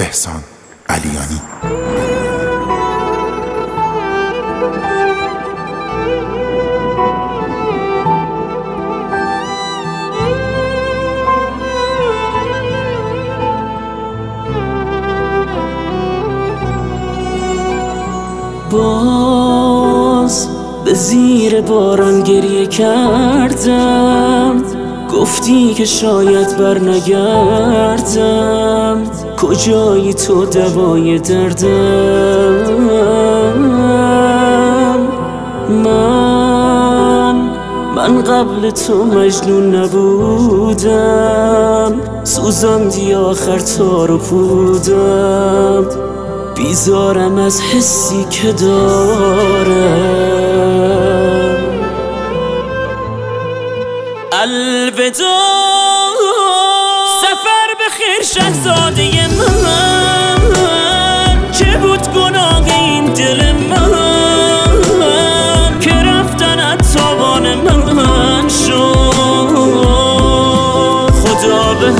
احسان علیانی. باز به زیر باران گریه کردم، گفتی که شاید بر نگردم. کجایی تو دوای دردم؟ من قبل تو مجنون نبودم، سوزاندی آخر تار و پودم. بیزارم از حسی که دارم. الوداع، سفر بخیر شهزاده من. چه بود گناه این دل من که رفتنت تاوان من شد. خدا به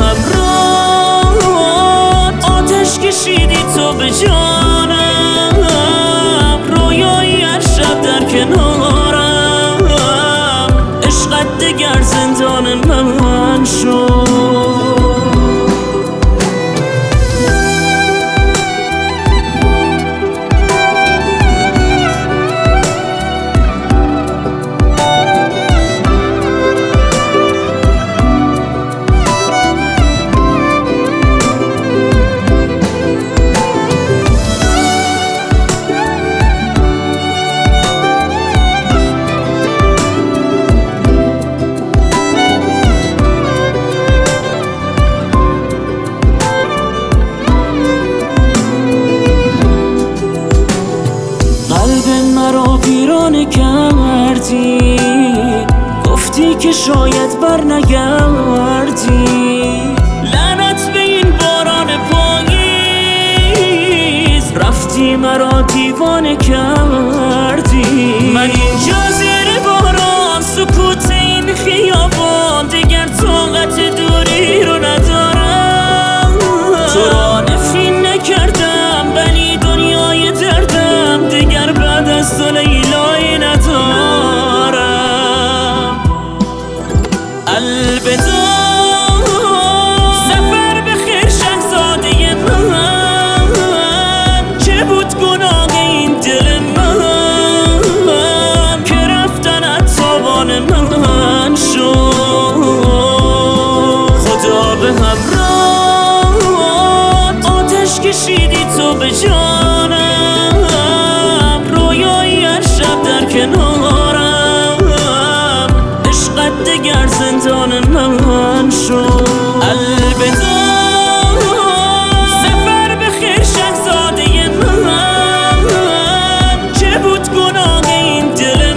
همراه آتش کشیدی تو به جانم. رویایی هر شب در کنارم، عشقت دگر زندان من شد. مرا ویرانه کردی، گفتی که شاید بر نگردی. لعنت به این باران پاییز، رفتی مرا دیوانه کردی. من اینجا زیر باران، سکوت این خیابان، دیگر طاقت دوری رو ندارم. تو را نفرین نکردم ولی دنیای دردم، دیگر بعد از تو لیلایی ندارم. الوداع، سفر بخیر شهزاده من. چه بود گناه این دل من که رفتنت تاوان من شد. خدا به همراه آتش کشیدی تو به جانم. رویایی هر شب در کنارم، عشقت دگر زندان من شد. الوداع، سفر بخیر شهزاده من. چه بود گناه این دل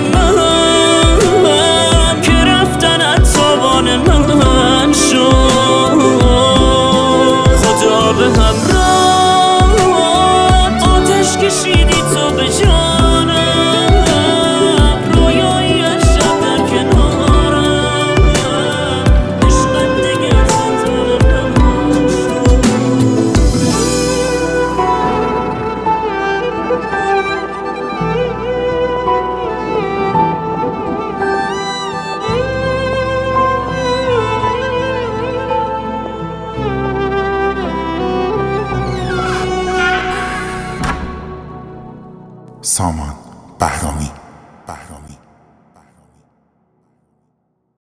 من که رفتنت تاوان من شد. خدا به همراه آتش کشیدی تو به جانم. رویایی هر شب در کنارم، عشقت دگر زندان من شد. سامان بهرامی.